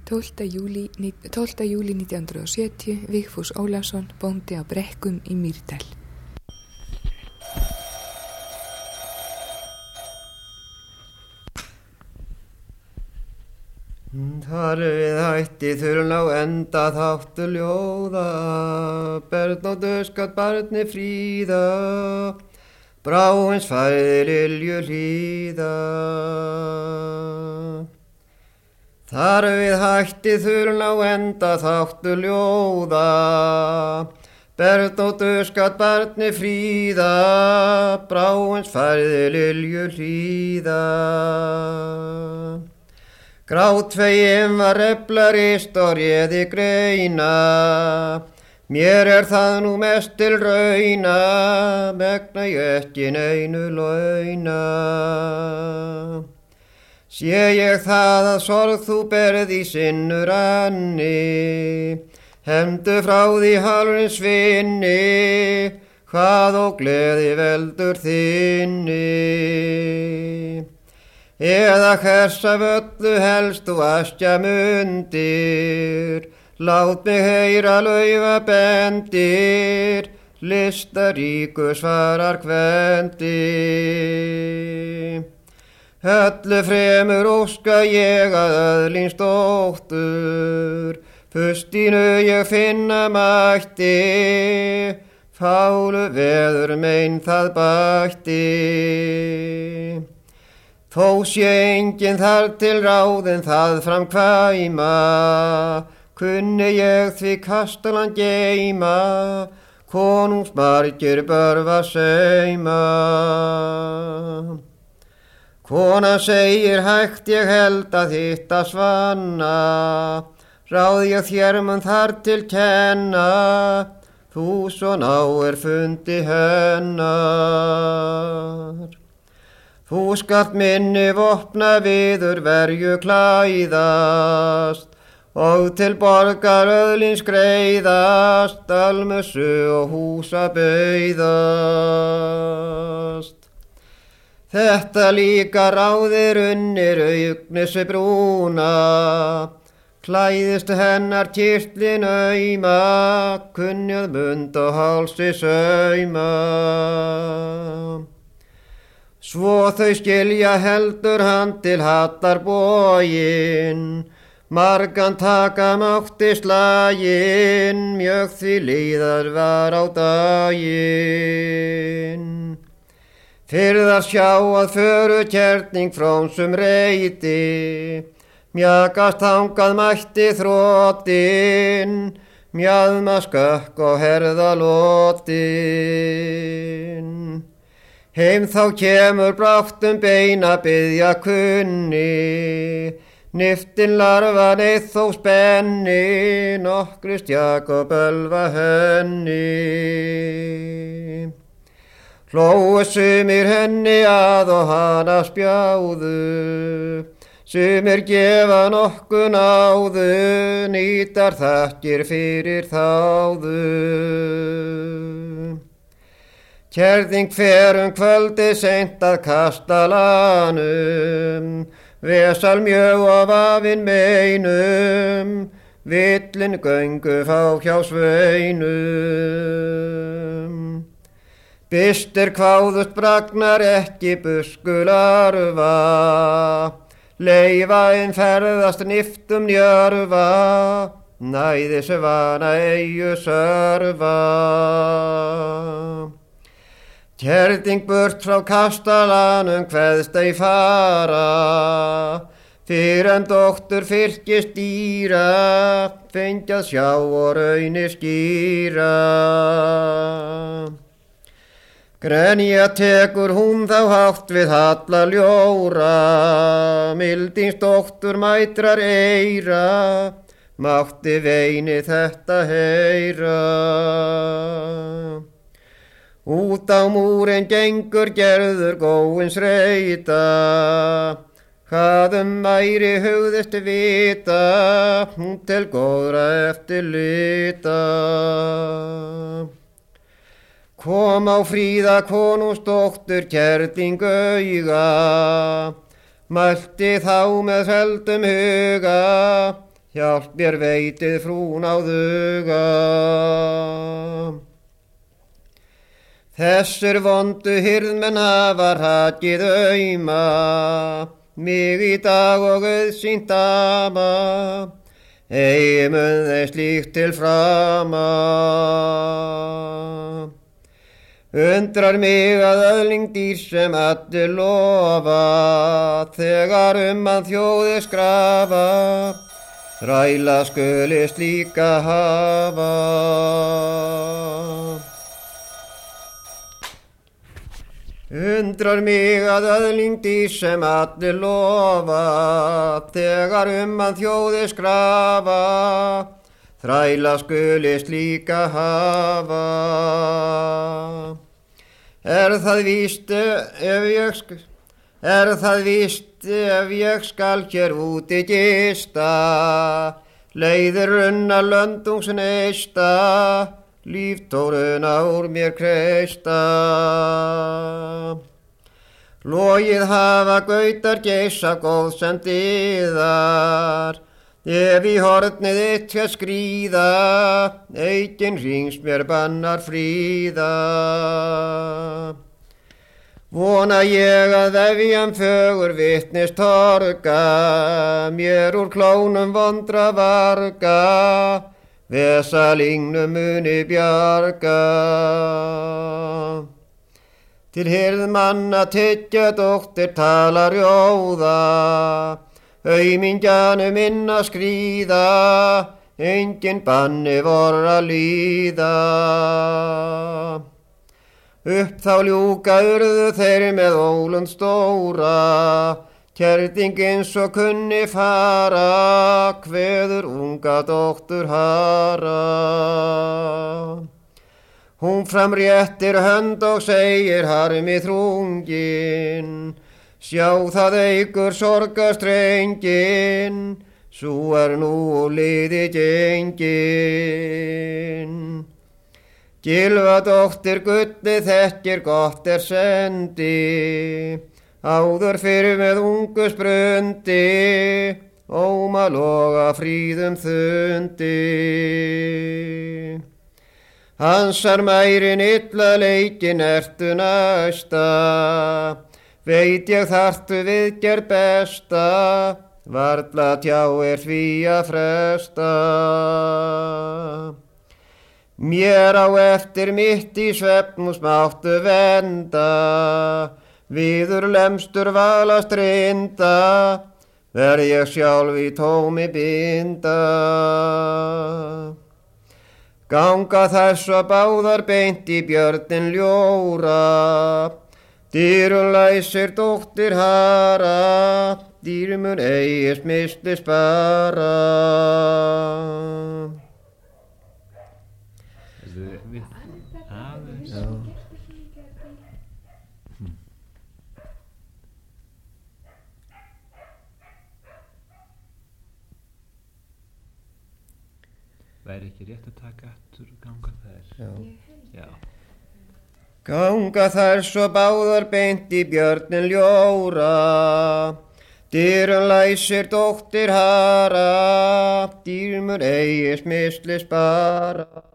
12. júlí 1970, Vigfús Ólafsson, bóndi á Brekkum í Mýrdal. Þar við hætti þurrn á enda þáttu ljóða, börn og döskat barni fríða, bráins fæði lilju hlýða. Þar við hætti þurrn á enda þáttu ljóða, börn og döskat barni fríða, bráins fæði lilju hlýða. Grátfegin var reflarist og réði greina, mér það nú mest til rauna, megna ég ekki neinu launa. Sé ég það að sorg þú berð í sinnu ranni, hefndu frá því hálfurinn svinni, hvað og gleði veldur þinni. Eða hvers af öllu helst þú askja mundir, lát mig heyra laufa bendir, listaríku svarar kvendi. Öllu fremur óska ég að öðlins dóttur, fustínu ég finna mætti, fálu veður mein það bætti. Þó sé enginn þar til ráðin það framkvæma, kunni ég því kastalan geyma, konungs margir börfa sauma. Kona segir hægt ég held að hitta svanna, ráð ég þér mun þar til kenna, þú svo ná fundi hennar. Þú skalt minni vopna viður verju klæðast, og til borgar öðlins greiðast, almössu og húsa bauðast. Þetta líka ráðir unnir augnissi brúna, klæðist hennar kirtlin auma, kunnjað mund og hálsi sauma. Svo þau skilja heldur hann til hattar bógin, margan taka mátti slagin, mjög því líðar var á daginn. Fyrðar sjá að föru kjerning frónsum reyti, mjakast þangað mætti þrótin, mjaðma skökk og herða lótin. Heim þá kemur brátt beina byðja kunni, niftin larfa neitt þó spenni, nokkri stjak og bölva henni. Hlóu sumir henni að og hana spjáðu, sumir gefa nokkuð náðu, nýtar þakkir fyrir þáðu. Kærðing fer kvöldi seint að kastalanum, vesal mjög og vafinn meinum, villin göngu fá hjá sveinum. Bystir kváðust bragnar ekki buskularfa, leifa ferðast niftum njörfa, næði svana eigu sörfa. Kærðing burt frá kastalanum kveðst ei fara, fyrr en dóttur fyrkist dýra, fengjað sjá og rauni skýra. Grenja tekur hún þá hátt við halla ljóra, mildins dóttur mætrar eira, mátti veini þetta heyra. Út á múrin gengur gerður góins reyta, hvað væri hugðist vita, hún til góðra eftir lita. Kom á Fríða konungsdóttur kærðing auga, mælti þá með feldum huga, hjálp mér veitið frún á þuga. Þessir vondu hirðmenn hafa hrakið auma, mig í dag og auðsýnt dama, eigi mun þeir slíkt til frama. Undrar mig að öðling dýr sem allir lofa, þegar að þjóði skrafa, þræla skuli slíka hafa. Undrar mig að öðling dýr sem allir lofa, þegar að þjóði skrafa, þræla skuli slíka hafa. Er það víst ef ég skal hér úti gista, leiðir runna löndungs neista, líftóruna úr mér kreista. Logið hafa gautar geisa góð sem dyðar, ef í hornið þitt skal skríða, eikin hrings mér bannar fríða. Vona ég að vefjan fögur vitnis torga, mér úr klónum vondra varga, vesalingnum muni bjarga. Til hirðmanna tyggja dóttir talar rjóða, aumingjanum inn að skríða, engin banni vor að líða. Upp þá ljúka urðu þeir með ólund stóra, kertingin svo kunni fara, kveður unga dóttur hara. Hún fram réttir hönd og segir harmi þrungin, sjá það eigur sorgastrengin, sú nú liði gengin. Gylfa dóttir gulli þekkir gott sendi, áður fyrir með ungu sprundi, óma loga fríðum þundi. Hansar mærin illa leikin ertu næsta, veit ég þarftu viðgerð besta, varla tjá því að fresta. Mér á eftir mitt í svefnum smáttu venda, viður lemstur valast rinda, verð ég sjálf í tómi binda. Ganga þess og báðar beint í björnin ljóra, dýrun læsir dóttir hara, dýr mun eigist misli spara. Væri ekki rétt að taka aftur ganga þær? Já. Ganga þær svo báðar beint í björnin ljóra, dýrun læsir dóttir hara, dýr mun eigist misli spara.